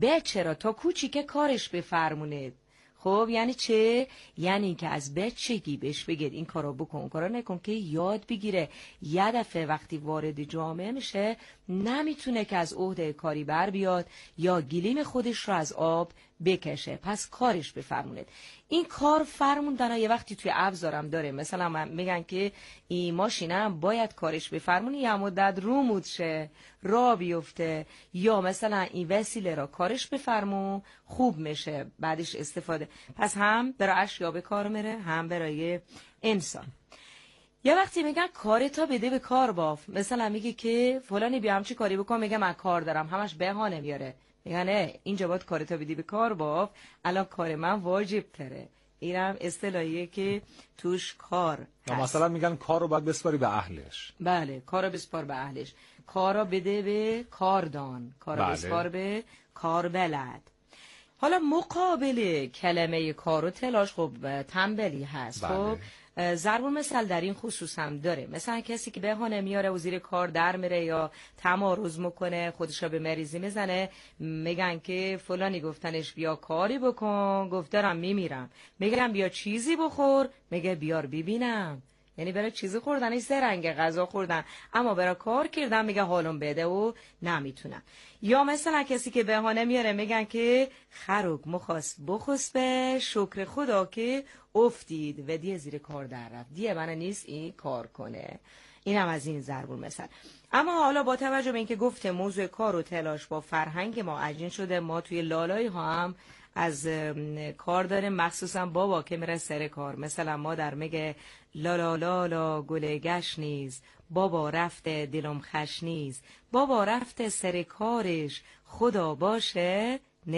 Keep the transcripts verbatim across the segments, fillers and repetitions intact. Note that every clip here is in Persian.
بچه را تا کوچیک کارش بفرمونه. خب یعنی چه؟ یعنی که از بچگی بهش بگید این کارو بکن اون کارو نکن که یاد بگیره. یه دفعه وقتی وارد جامعه میشه نمیتونه که از عهده کاری بر بیاد یا گلیم خودش رو از آب بکشه، پس کارش بفرمونید. این کار فرموندن یه وقتی توی ابزارم داره، مثلا من میگن که این ماشینم باید کارش بفرمونی یه مدت رومود شه را بیفته، یا مثلا این وسیله را کارش بفرمون خوب میشه بعدش استفاده. پس هم برای اشیا به کار میره هم برای انسان. یه وقتی میگن کارتا بده به کار باف، مثلا میگه که فلانی بیا همچی کاری بکن، میگه من کار دارم، همش بهانه میاره. میگن نه اینجا باید کارتا بدی به کار باف، الان کار من واجب تره. اینم اصطلاحیه که توش کار هست. مثلا میگن کار رو باید بسپاری به اهلش. بله، کار رو بسپار به اهلش، کار رو بده به کاردان، کار رو بله. بسپار به کاربلد. حالا مقابل کلمه کار و تلاش خب تنبلی هست. بله. خب ضرب المثل در این خصوص هم داره. مثلا کسی که بهانه میاره و زیر کار در میره یا تمارض میکنه، خودش رو به مریضی میزنه، میگن که فلانی گفتنش بیا کاری بکن، گفت دارم میمیرم. میگن بیا چیزی بخور، میگه بیار ببینم. یعنی برای چیزی خوردن سه رنگ غذا خوردن، اما برای کار کردن میگه حالم بده و نمیتونم. یا مثلا کسی که بهانه میاره میگن که خروک مخواست بخواست به شکر خدا که افتید و دیگه زیر کار در رفت، دیگه من نیست این کار کنه. این هم از این ضرب المثل. اما حالا با توجه به اینکه گفته موضوع کار و تلاش با فرهنگ ما عجین شده، ما توی لالای ها هم از کار داریم، مخصوصا بابا که میره سر کار. مثلا مادر میگه لالا لالا گل گش نیز، بابا رفته دلم خش نیز، بابا رفته سر کارش، خدا باشه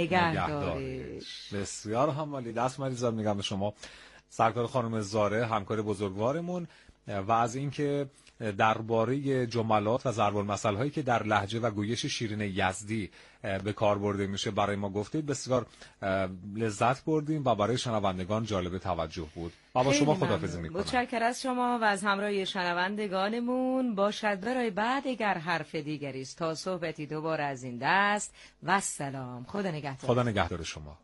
نگهدارش. بسیار همالی. دست مریضا میگم به شما سرکار خانم زاره، همکار بزرگوارمون، و از اینکه درباره جملات و ضرب المثل هایی که در لهجه و گویش شیرین یزدی به کار برده میشه برای ما گفتید، بسیار لذت بردیم و برای شنوندگان جالب توجه بود. و با شما خداحافظی میکنم. متشکرم از شما و از همراهی شنوندگانمون. باشد برای بعد اگر حرف دیگری است تا صحبتی دوباره از این دست. و السلام. خدا نگهدار. خدا نگهدار شما.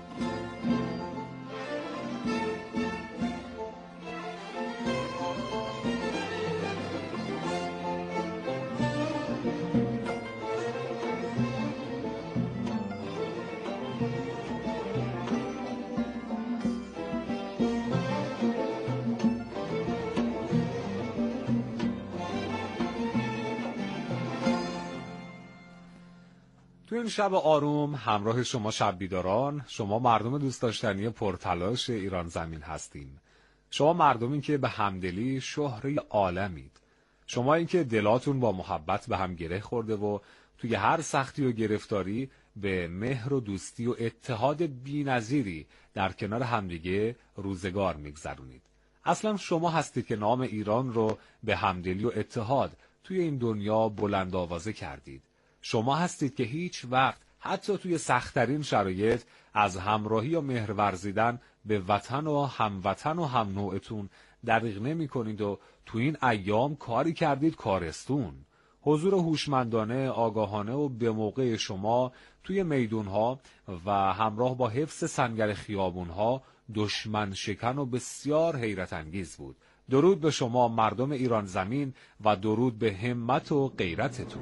تو این شب آروم همراه شما شب بیداران، شما مردم دوست داشتنی پرتلاش ایران زمین هستیم. شما مردمی که به همدلی شهره عالمید. شما این که دلاتون با محبت به هم گره خورده و توی هر سختی و گرفتاری به مهر و دوستی و اتحاد بی‌نظیری در کنار همدیگه روزگار میگذرونید. اصلا شما هستید که نام ایران رو به همدلی و اتحاد توی این دنیا بلند آوازه کردید. شما هستید که هیچ وقت حتی توی سخت‌ترین شرایط از همراهی و مهر ورزیدن به وطن و هموطن و هم نوعتون دریغ نمی کنید و تو این ایام کاری کردید کارستون. حضور هوشمندانه، آگاهانه و به موقع شما توی میدونها و همراه با حفظ سنگر خیابونها دشمن شکن و بسیار حیرت انگیز بود. درود به شما مردم ایران زمین و درود به همت و غیرتتون.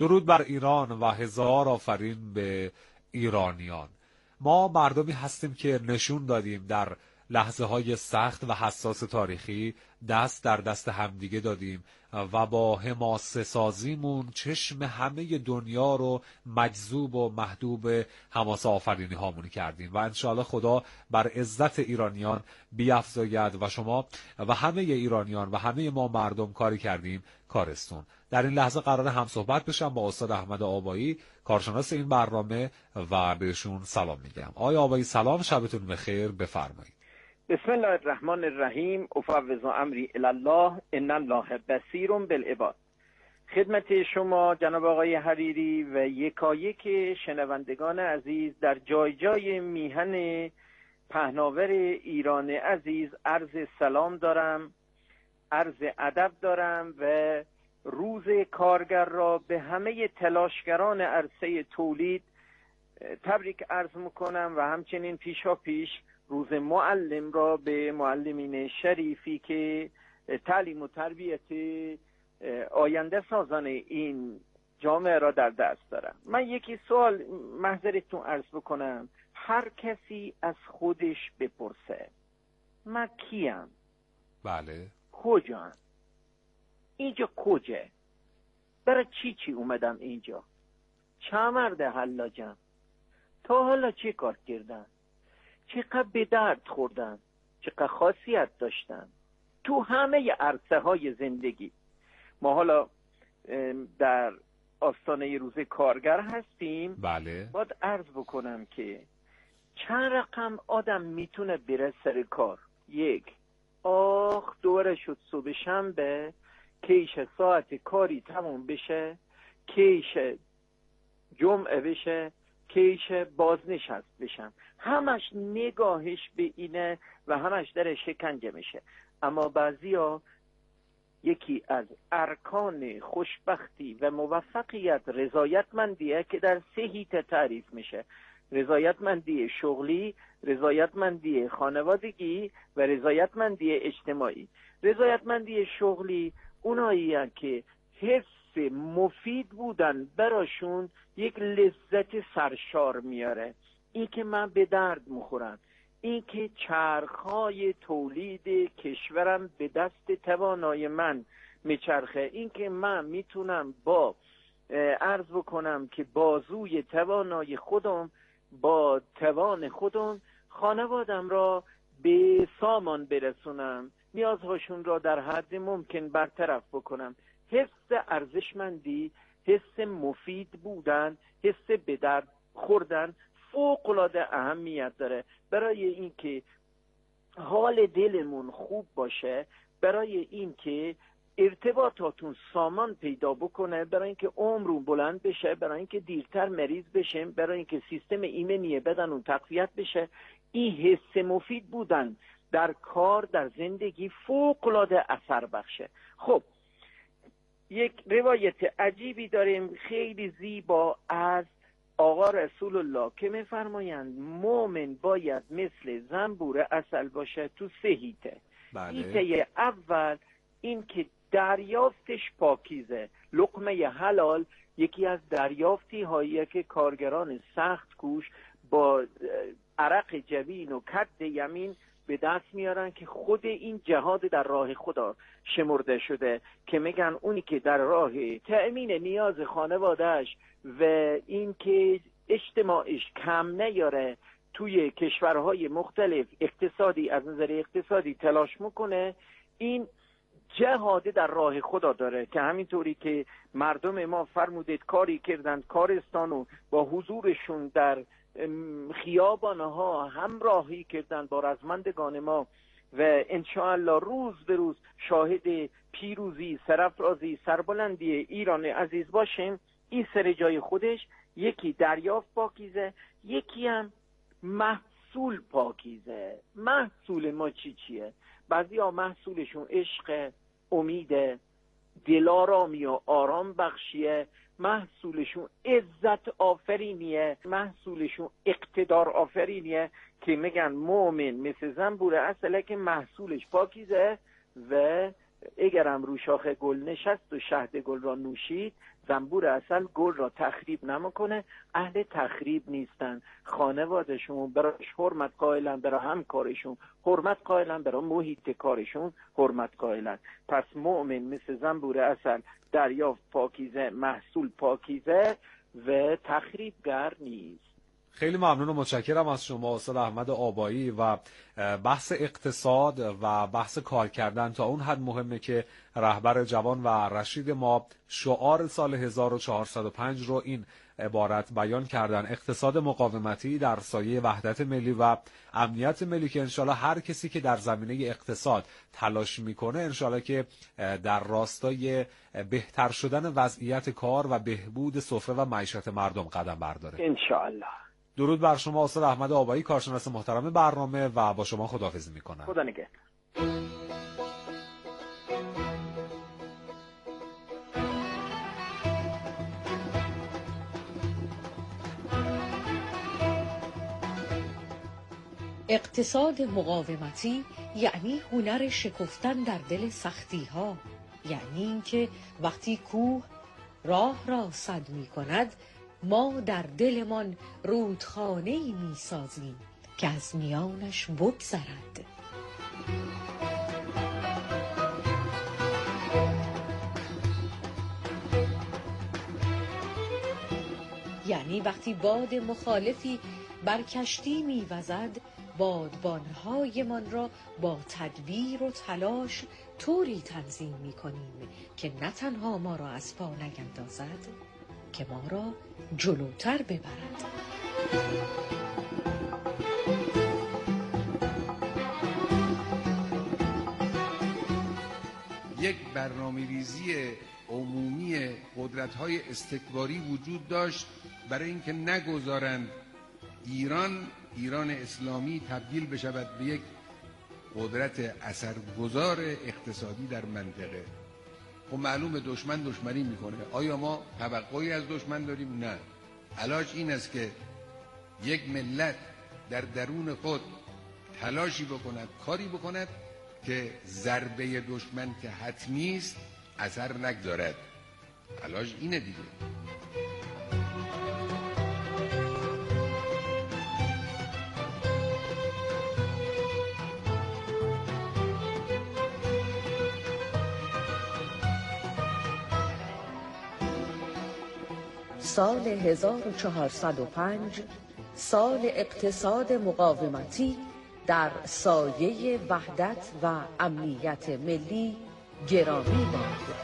درود بر ایران و هزار آفرین به ایرانیان. ما مردمی هستیم که نشون دادیم در لحظه های سخت و حساس تاریخی دست در دست همدیگه دادیم و با حماسه سازیمون چشم همه دنیا رو مجذوب و محدوب حماسه آفرینی هامون کردیم و انشاءالله خدا بر عزت ایرانیان بیفزاید و شما و همه ایرانیان و همه ما مردم کاری کردیم کارستون. در این لحظه قرار هم صحبت بشم با استاد احمد آبایی، کارشناس این برنامه، و بهشون سلام میگم. آقای آبایی سلام، شبتون بخیر، بفرمایید. بسم الله الرحمن الرحیم. افوض امری الی الله ان الله بصیر بالعباد. خدمت شما جناب آقای حریری و یکایک شنوندگان عزیز در جای جای میهن پهناور ایران عزیز عرض سلام دارم، عرض ادب دارم و روز کارگر را به همه تلاشگران عرصه تولید تبریک عرض میکنم و همچنین پیشا پیش روز معلم را به معلمین شریفی که تعلیم و تربیت آینده سازان این جامعه را در دست دارم. من یکی سوال محضرتون عرض بکنم. هر کسی از خودش بپرسه من کیم؟ بله. کجا؟ اینجا کجه؟ برای چی چی اومدم اینجا؟ چه مرد حلاجم؟ تا حالا چه کار کردن؟ چقدر به درد خوردن؟ چقدر خاصیت داشتن؟ تو همه عرصه های زندگی. ما حالا در آستانه روز کارگر هستیم. بله. باید عرض بکنم که چند رقم آدم میتونه بره سر کار. یک، آخ دوره شد صبح شنبه، کیش ساعت کاری تموم بشه، کیش جمعه بشه، کیش بازنشست بشم. همش نگاهش به اینه و همش در شکنجه میشه. اما بعضیا یکی از ارکان خوشبختی و موفقیت رضایتمندیه که در سه حیطه تعریف میشه: رضایتمندی شغلی، رضایتمندی خانوادگی و رضایتمندی اجتماعی. رضایتمندی شغلی اونایی که حس مفید بودن براشون یک لذت سرشار میاره. این که من به درد میخورم، این که چرخهای تولید کشورم به دست توانای من میچرخه، این که من میتونم با عرض بکنم که بازوی توانای خودم با توان خودم خانوادم را به سامان برسونم، نیازهاشون را در حد ممکن برطرف بکنم. حس ارزشمندی، حس مفید بودن، حس به درد خوردن فوق‌العاده اهمیت داره برای اینکه حال دلمون خوب باشه، برای اینکه ارتباطاتون سامان پیدا بکنه، برای اینکه عمرون بلند بشه، برای اینکه دیرتر مریض بشیم، برای اینکه سیستم ایمنی بدنون تقویت بشه. این حس مفید بودن در کار، در زندگی فوق‌العاده اثر بخشه. خب یک روایت عجیبی داریم خیلی زیبا از آقا رسول الله که میفرمایند مومن باید مثل زنبور عسل باشه تو سه حیطه. حیطه اول این که دریافتش پاکیزه. لقمه حلال یکی از دریافتی هایی که کارگران سخت کوش با عرق جبین و کد یمین به دست میارن که خود این جهاد در راه خدا شمرده شده، که میگن اونی که در راه تأمین نیاز خانوادهش و این که اجتماعش کم نیاره توی کشورهای مختلف اقتصادی از نظر اقتصادی تلاش میکنه، این جهاد در راه خدا داره. که همینطوری که مردم ما فرمودید کاری کردند کارستانو با حضورشون در خیابانها همراهی کردند با رزمندگان ما و انشاءالله روز به روز شاهد پیروزی، سرافرازی، سربلندی ایران عزیز باشیم. این سر جای خودش یکی دریافت پاکیزه، یکی هم محصول پاکیزه. محصول ما چی چیه؟ بعضی ها محصولشون عشق، امید، دلارامی و آرام بخشیه، محصولشون عزت آفرینیه، محصولشون اقتدار آفرینیه، که میگن مومن مثل زنبور عسله که محصولش پاکیزه و اگرم رو شاخ گل نشست و شهد گل را نوشید، زنبور عسل گل را تخریب نمیکنه. اهل تخریب نیستن. خانوادشون براش حرمت قائلن، برای همکارشون حرمت قائلن، برای محیط کارشون حرمت قائلن. پس مؤمن مثل زنبور عسل دریافت پاکیزه، محصول پاکیزه و تخریبگر نیست. خیلی ممنون و متشکرم از شما استاد احمد آبایی. و بحث اقتصاد و بحث کار کردن تا اون حد مهمه که رهبر جوان و رشید ما شعار سال هزار و چهارصد و پنج رو این عبارت بیان کردن: اقتصاد مقاومتی در سایه وحدت ملی و امنیت ملی، که انشالله هر کسی که در زمینه اقتصاد تلاش میکنه انشالله که در راستای بهتر شدن وضعیت کار و بهبود سفره و معیشت مردم قدم برداره انشالله. درود بر شما استاد احمد آبایی، کارشناس محترم برنامه، و با شما خداحافظی میکنم. خدا نگهدار. اقتصاد مقاومتی یعنی هنر شکفتن در دل سختی ها، یعنی اینکه وقتی کوه راه را سد می کند، ما در دلمان رودخانه‌ای می سازیم که از میانش بگذرد. یعنی وقتی باد مخالفی بر کشتی می وزد، بادبانهایمان را با تدبیر و تلاش طوری تنظیم می کنیم که نه تنها ما را از پا نیندازد، که ما را جلوتر ببرد. یک برنامه‌ریزی عمومی قدرت‌های استکباری وجود داشت برای اینکه نگذارند ایران ایران اسلامی تبدیل بشود به یک قدرت اثرگذار اقتصادی در منطقه. خب معلومه دشمن دشمنی میکنه. آیا ما توقعی از دشمن داریم؟ نه. علاج این است که یک ملت در درون خود تلاشی بکند، کاری بکند که ضربه دشمن که حتمی است اثر نگذارد. علاج اینه دیگه. سال هزار و چهارصد و پنج سال اقتصاد مقاومتی در سایه وحدت و امنیت ملی گرامی باد.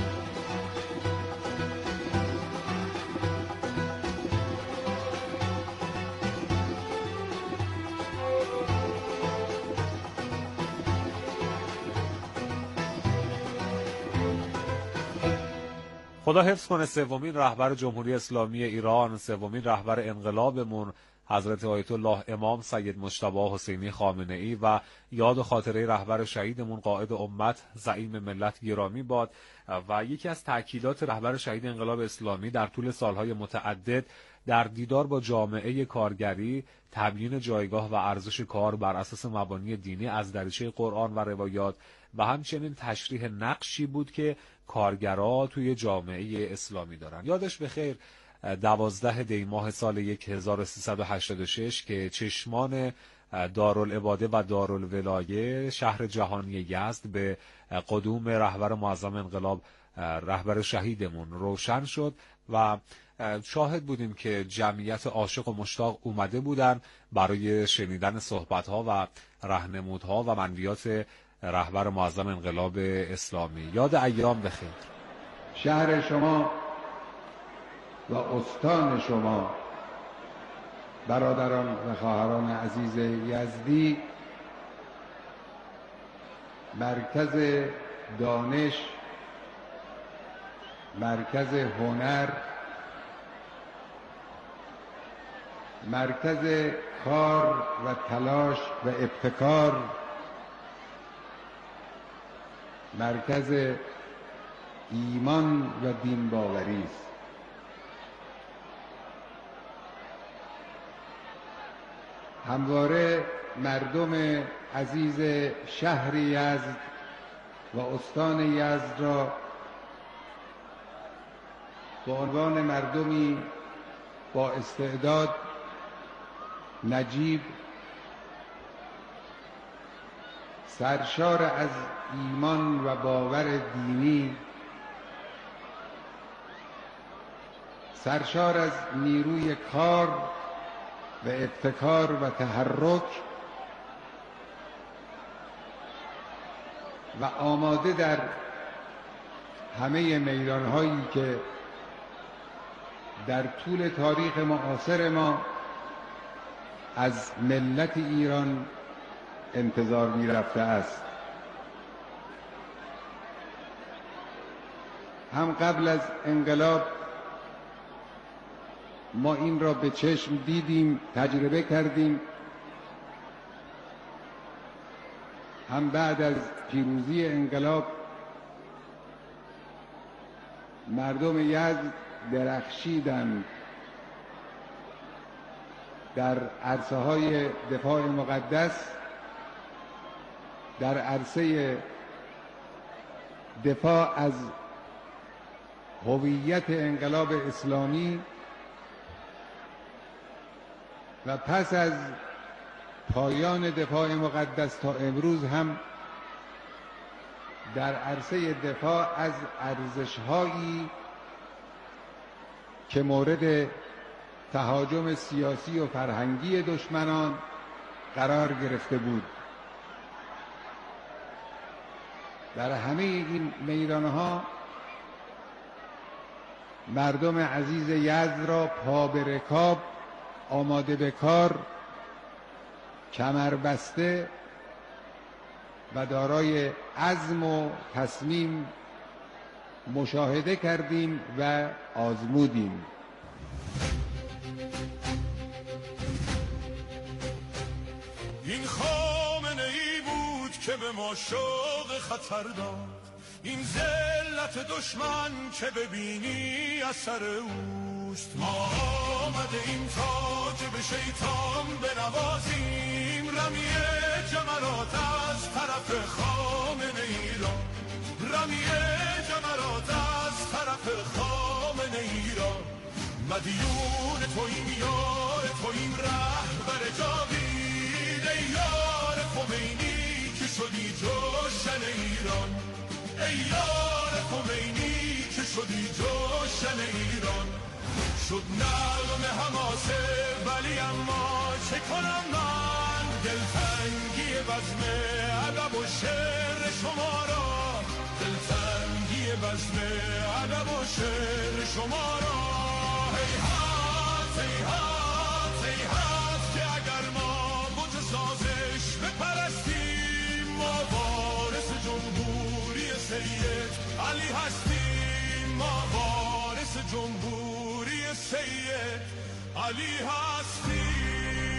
خدا حفظ کنه سومین رهبر جمهوری اسلامی ایران، سومین رهبر انقلابمون حضرت آیت الله امام سید مجتبی حسینی خامنه‌ای، و یاد و خاطره رهبر شهیدمون قائد امت زعیم ملت گرامی باد. و یکی از تأکیدات رهبر شهید انقلاب اسلامی در طول سالهای متعدد در دیدار با جامعه کارگری تبیین جایگاه و ارزش کار بر اساس مبانی دینی از دریچه قرآن و روایات و همچنین تشریح نقشی بود که کارگرها توی جامعه اسلامی دارن. یادش بخیر دوازده دی ماه سال هزار و سیصد و هشتاد و شش که چشمان دارالعباده و دارالولایه شهر جهانی یزد به قدوم رهبر معظم انقلاب رهبر شهیدمون روشن شد و شاهد بودیم که جمعیت عاشق و مشتاق اومده بودن برای شنیدن صحبت‌ها و راهنمودها و منویات رهبر معظم انقلاب اسلامی. یاد ایام بخیر. شهر شما و استان شما، برادران و خواهران عزیز یزدی، مرکز دانش، مرکز هنر، مرکز کار و تلاش و ابتکار، مرکز ایمان و دین باوری است. همواره مردم عزیز شهر یزد و استان یزد را به عنوان مردمی با استعداد، نجیب، سرشار از ایمان و باور دینی، سرشار از نیروی کار و ابتکار و تحرک و آماده در همه میدان‌هایی که در طول تاریخ معاصر ما از ملت ایران انتظار می رفته است. هم قبل از انقلاب ما این را به چشم دیدیم، تجربه کردیم، هم بعد از پیروزی انقلاب مردم یزد درخشیدند در عرصه های دفاع مقدس، در عرصه دفاع از هویت انقلاب اسلامی و پس از پایان دفاع مقدس تا امروز هم در عرصه دفاع از ارزش‌هایی که مورد تهاجم سیاسی و فرهنگی دشمنان قرار گرفته بود. در همه این میدانها مردم عزیز یزد را پا به رکاب، آماده به کار، کمر بسته و دارای عزم و تصمیم مشاهده کردیم و آزمودیم. این خامنه ای بود که به ما شوق خطر داد، این ذلت دشمن که ببینی اثر اوست. ما آمده این تاج به شیطان بنوازیم، رمی جمرات از طرف خامنه ای را، رمی جمرات از طرف خامنه ای را. مدیون توییم یار توییم رهبر جاوید، ای یار خمینی که شدی جوشن ایران، ای یار خمینی که شدی جوشن ایران. شد نغم حماسه ولی اما چه کنم من، دلتنگی بزم ادب و شعر شما را، دلتنگی بزم ادب و شعر شما را. هیهات هیهات هیهات که اگر ما بت سازش بپرستیم، ما وارث جمهوری سید علی هستیم، ما وارث جمهوری سید علی هستیم.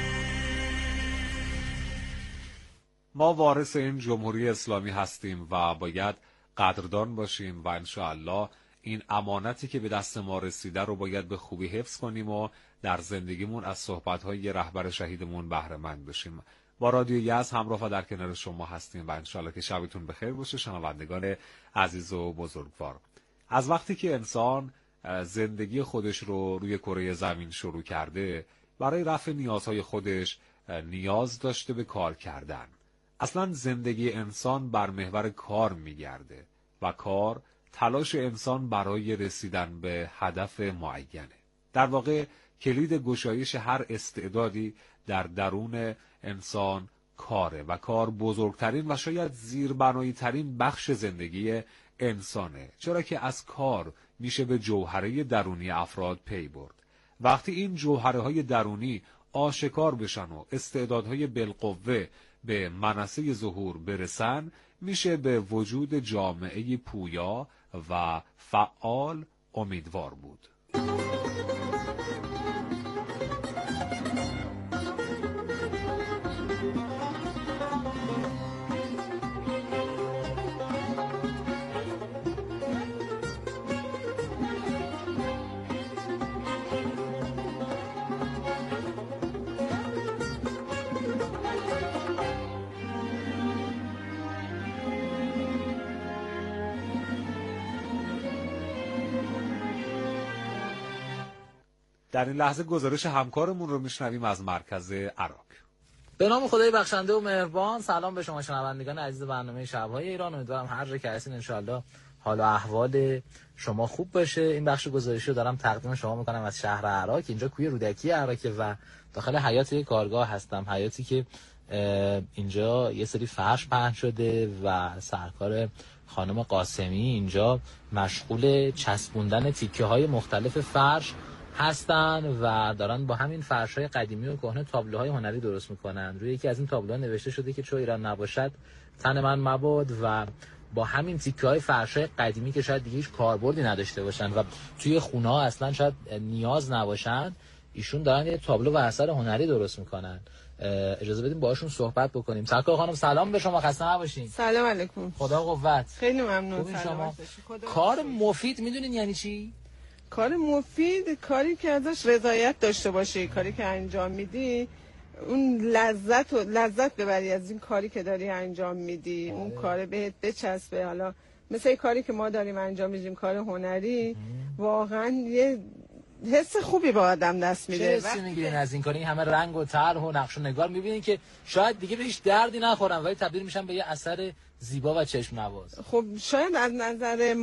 ما وارث این جمهوری اسلامی هستیم و باید قدردان باشیم و انشاءالله این امانتی که به دست ما رسیده رو باید به خوبی حفظ کنیم و در زندگیمون از صحبت‌های رهبر شهیدمون بهره مند بشیم. با رادیو یزد همراه و در کنار شما هستیم و انشاءالله که شبتون بخیر باشه شنوندگان عزیز و بزرگوار. از وقتی که انسان زندگی خودش رو روی کره زمین شروع کرده، برای رفع نیازهای خودش نیاز داشته به کار کردن. اصلا زندگی انسان بر محور کار میگرده و کار تلاش انسان برای رسیدن به هدف معینه. در واقع کلید گشایش هر استعدادی در درون انسان کاره و کار بزرگترین و شاید زیربنایی ترین بخش زندگی انسانه، چرا که از کار میشه به جوهره درونی افراد پی برد. وقتی این جوهره های درونی آشکار بشن و استعدادهای بالقوه به منصه ظهور برسن، میشه به وجود جامعه پویا و فعال امیدوار بود. در این لحظه گزارش همکارمون رو میشنویم از مرکز عراق. به نام خدای بخشنده و مهربان. سلام به شما شنوندگان عزیز برنامه شب‌های ایران. امیدوارم هر جا که هستین انشالله حال و احوال شما خوب باشه. این بخش گزارشی رو دارم تقدیم شما میکنم از شهر عراق. اینجا کوی رودکی عراق و داخل حیاط یک کارگاه هستم، حیاطی که اینجا یه سری فرش پهن شده و سرکار خانم قاسمی اینجا مشغول چسبوندن تیکه های مختلف فرش هستن و دارن با همین فرش‌های قدیمی و کهنه تابلوهای هنری درست میکنن. روی یکی از این تابلوها نوشته شده که چو ایران نباشد تن من مباد و با همین تیکه‌های فرش‌های قدیمی که شاید دیگه هیچ کاربردی نداشته باشن و توی خونه‌ها اصلا شاید نیاز نباشن، ایشون دارن یه تابلو و اثر هنری درست میکنن. اجازه بدیم باهاشون صحبت بکنیم. سرکار خانم سلام به شما، خسته نباشین. سلام علیکم. خدا قوت. خیلی ممنون. خوبین شما؟ کار مفید میدونین یعنی چی؟ کار مفید کاری که ازش رضایت داشته باشی، کاری که انجام میدی اون لذت و لذت ببری از این کاری که داری انجام میدی. آه. اون کار بهت بچسبه. حالا مثل کاری که ما داریم انجام میدیم، کار هنری، واقعا یه حس خوبی به آدم دست میده. چه حسی میگیرین از این کار؟ این همه رنگ و طرح و نقش و نگار میبینین که شاید دیگه به هیچ دردی نخورن ولی تبدیل میشن به یه اثر زیبا و چشم نواز. خب شاید از نظر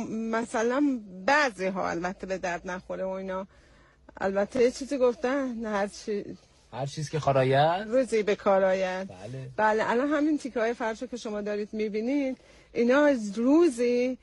مثلا بعضی ها البته به درد نخوره و اینا، البته یه چیزی گفتن هر چی هر چیز که کارآید روزی به کار آید. بله بله. الان همین تیکه‌های فرشو که شما دارید میبینید اینا روزی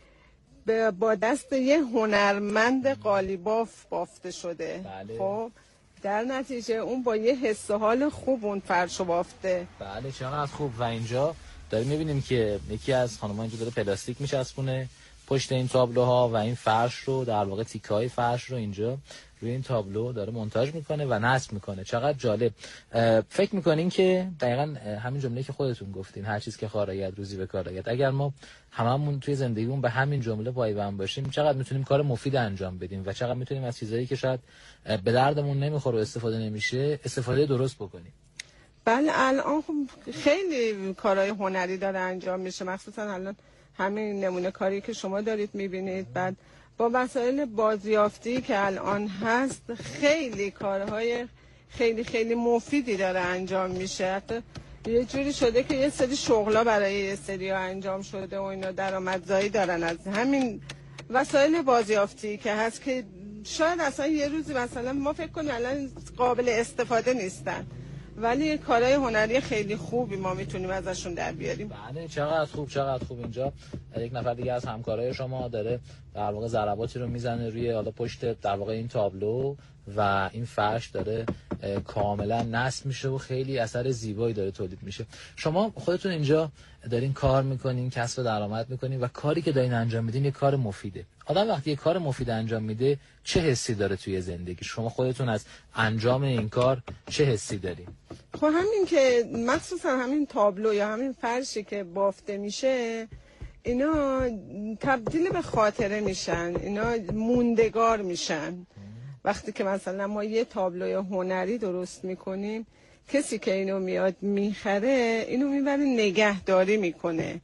با دست یه هنرمند قالیباف بافته شده. بله. خب در نتیجه اون با یه حس و حال خوب اون فرشو بافته. بله چقدر خوب. و اینجا داریم میبینیم که یکی از خانم‌ها اینجا داره پلاستیک میچسبونه پشت این تابلوها و این فرش رو، در واقع تیکه‌های فرش رو اینجا روی این تابلو داره مونتاژ میکنه و نصب میکنه. چقدر جالب. فکر میکنین که دقیقاً همین جمله که خودتون گفتین، هر چیز که کار آید روزی به کار آید، اگر ما هممون توی زندگیمون به همین جمله پایبند باشیم چقدر میتونیم کار مفید انجام بدیم و چقدر میتونیم از چیزایی که شاید به دردمون نمیخوره و استفاده نمیشه استفاده درست بکنیم. بله الان خب خیلی کارهای هنری داره انجام میشه، مخصوصا الان همین نمونه کاری که شما دارید میبینید. بعد با وسایل بازیافتی که الان هست خیلی کارهای خیلی خیلی مفیدی داره انجام میشه. حتی یه جوری شده که یه سری شغلا برای یه سری ها انجام شده و اینا درآمدزایی دارن از همین وسایل بازیافتی که هست که شاید اصلا یه روزی مثلا ما فکر کنیم الان قابل استفاده نیستن ولی کارهای هنری خیلی خوبی ما میتونیم ازشون در بیاریم. بله چقدر خوب چقدر خوب. اینجا یک نفر دیگه از همکارای شما داره در واقع ضرباتی رو میزنه روی حالا پشت در واقع این تابلو و این فرش داره کاملا نصب میشه و خیلی اثر زیبایی داره تولید میشه. شما خودتون اینجا دارین کار میکنین، کسب درآمد میکنین و کاری که دارین انجام میدین یه کار مفیده. آدم وقتی یه کار مفید انجام میده چه حسی داره توی زندگی؟ شما خودتون از انجام این کار چه حسی دارین؟ خب همین که مخصوصا همین تابلو یا همین فرشی که بافته میشه اینا تبدیل به خاطره میشن، اینا موندگار میشن. وقتی که مثلا ما یه تابلوی هنری درست میکنیم کسی که اینو میاد میخره اینو میبره نگهداری میکنه.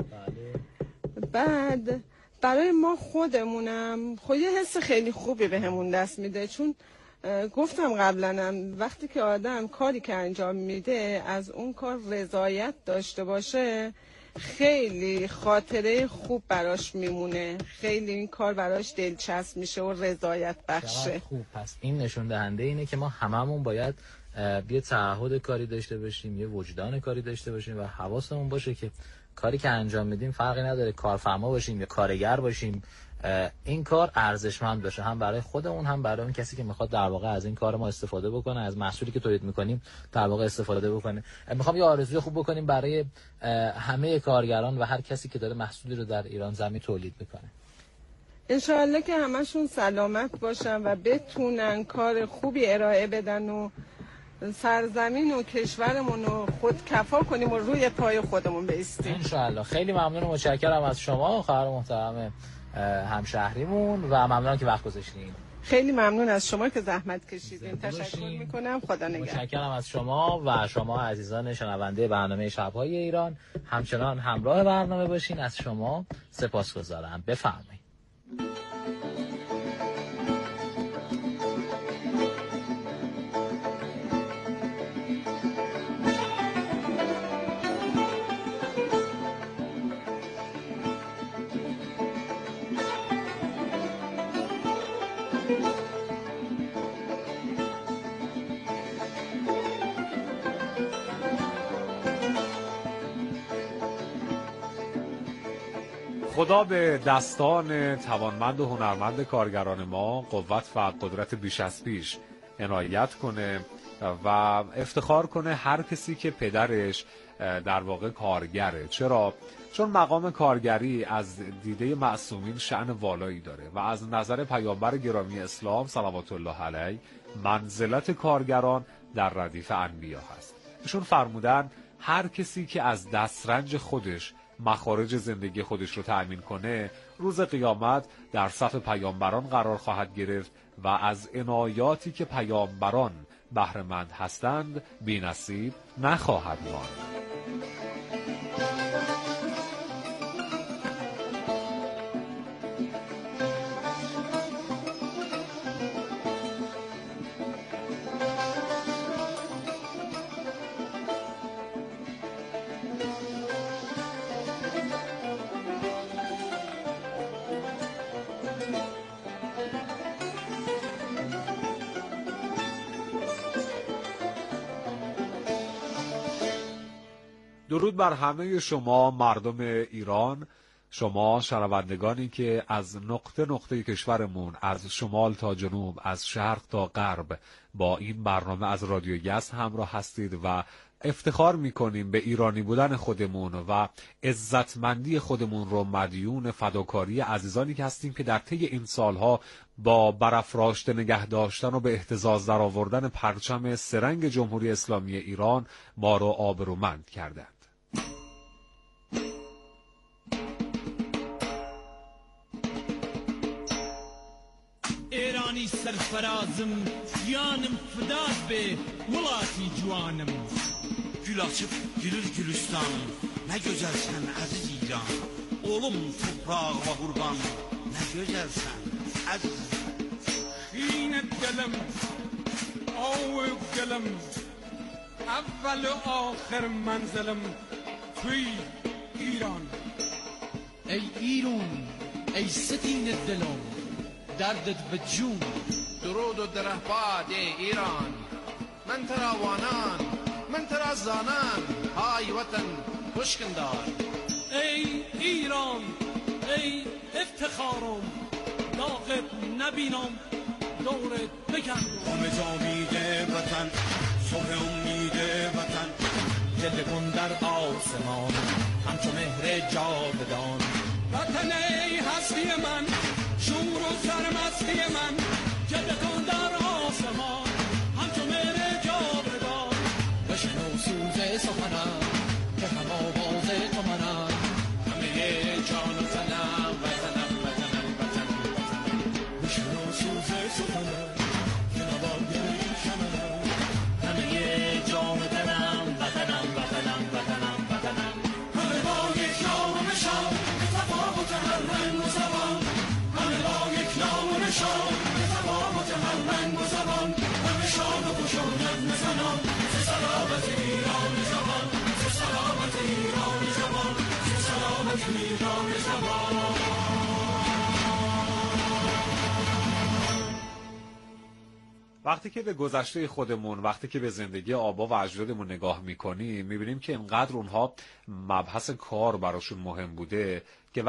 بعد برای ما خودمونم خود یه حس خیلی خوبی به همون دست میده، چون گفتم قبلنم وقتی که آدم کاری که انجام میده از اون کار رضایت داشته باشه خیلی خاطره خوب براش میمونه، خیلی این کار براش دلچسب میشه و رضایت بخشه. خوب. پس این نشون دهنده اینه که ما هممون باید یه تعهد کاری داشته باشیم، یه وجدان کاری داشته باشیم و حواسمون باشه که کاری که انجام میدیم فرقی نداره کارفرما باشیم یا کارگر باشیم، این کار ارزشمند باشه هم برای خودمون هم برای اون کسی که میخواد در واقع از این کار ما استفاده بکنه، از محصولی که تولید میکنیم در واقع استفاده بکنه. میخوام یه آرزوی خوب بکنیم برای همه کارگران و هر کسی که داره محصولی رو در ایران زمین تولید میکنه. انشاءالله که همشون سلامت باشن و بتونن کار خوبی ارائه بدن و سرزمین و کشورمون رو خودکفا کنیم و روی پای خودمون بایستیم انشاءالله. خیلی ممنون و متشکرم از شما خواهر محترم همشهریمون و ممنونم که وقت گذاشتین. خیلی ممنون از شما که زحمت کشیدین. تشکر میکنم. خدا نگهدار. متشکرم از شما و شما عزیزان شنونده برنامه شب‌های ایران همچنان همراه برنامه باشین. از شما سپاسگزارم. بفرمایید. خدا به دستان توانمند و هنرمند کارگران ما قوت و قدرت بیش از پیش عنایت کنه و افتخار کنه هر کسی که پدرش در واقع کارگره. چرا؟ چون مقام کارگری از دیده معصومین شأن والایی داره و از نظر پیامبر گرامی اسلام صلوات الله علیه منزلت کارگران در ردیف انبیا هست. ایشون فرمودن هر کسی که از دسترنج خودش مخارج زندگی خودش رو تأمین کنه روز قیامت در صف پیامبران قرار خواهد گرفت و از عنایاتی که پیامبران بهره مند هستند بی‌نصیب نخواهد ماند. درود بر همه شما مردم ایران، شما شنوندگانی که از نقطه نقطه کشورمون، از شمال تا جنوب، از شرق تا غرب با این برنامه از رادیو یزد همراه هستید و افتخار میکنیم به ایرانی بودن خودمون و عزتمندی خودمون رو مدیون فداکاری عزیزانی که هستیم که در طی این سالها با برافراشته نگه داشتن و به اهتزاز در آوردن پرچم سرنگ جمهوری اسلامی ایران ما رو آبرومند کردند. ایرانی سرفرازم جانم فداد به ولاتی جوانم gül açıp gülür Gülistan ne güzelsen aziz İran oğlum toprağıma kurban ne güzelsen aziz Şiine dilim avuk dilim evvel و آخر منزلم توی ایران ای ایران ای ستین دلم دردت به جون درود و درهباد ایران من تراوانان من ترا زانان های وطن خوشگندار ای ایران ای افتخارم داغت نبینم دورت بگردم امید امید وطن صبح امید وطن جلوه کن در آسمان همچو مهر جاودان وطن ای هستی من شور و سرمستی من جلوه کن در آسمان همچو مهر جاودان بشنو سوز سخنم که هم آواز تو منم همه جان و تنم وطنم وطنم وطنم وطنم بشنو سوز سخنم که نوای شمنم همه جان و تنم وطنم وطنم وطنم وطنم همه با یک نام و نشان تفاوت هر رنگ و زبان همه با یک نام و نشان تفاوت هر رنگ و زبان همه شاد و خشونت میزنم سلامت ایران زبان سلامت ایران زبان سلامت ایران زبان. وقتی که به گذشته خودمون، وقتی که به زندگی آبا و اجدادمون نگاه میکنیم میبینیم که اینقدر اونها مبحث کار براشون مهم بوده که